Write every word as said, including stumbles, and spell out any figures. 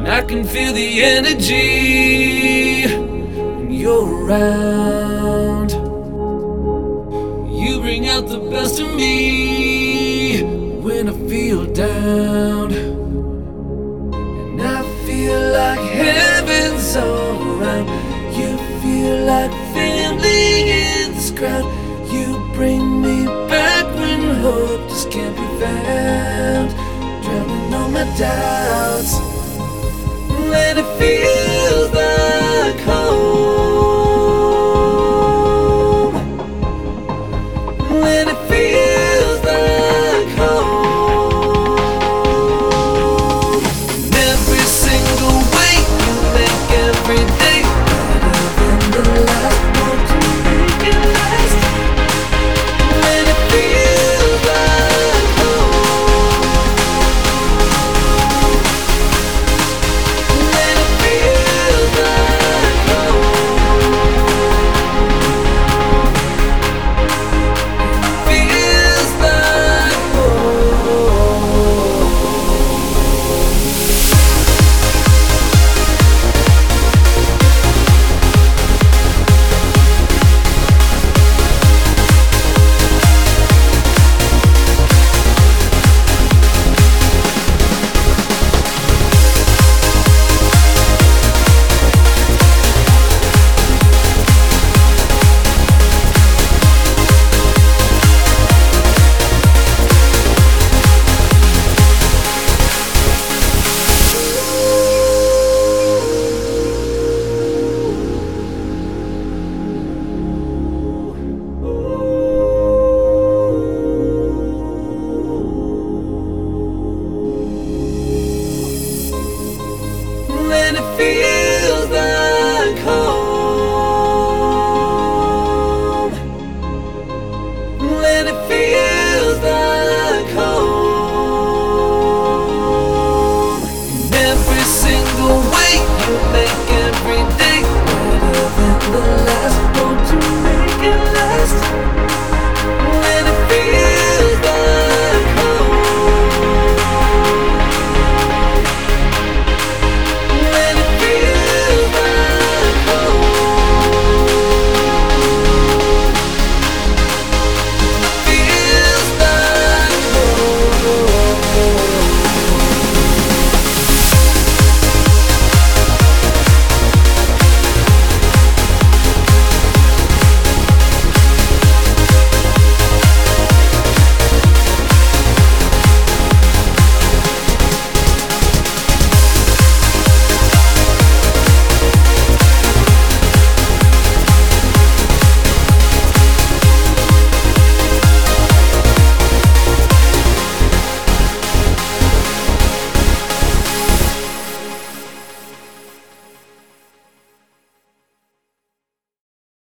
I can feel the energy when you're around. You bring out the best of me when I feel down. And I feel like heaven's all around. You feel like family in this crowd. You bring me back when hope just can't be found. Drowning all my doubts, when it feels like home. When it feels like home. In every single way you make every day better than the last. Want to make it last. When it feels like home. When it feels like home. Feels like home. When it feels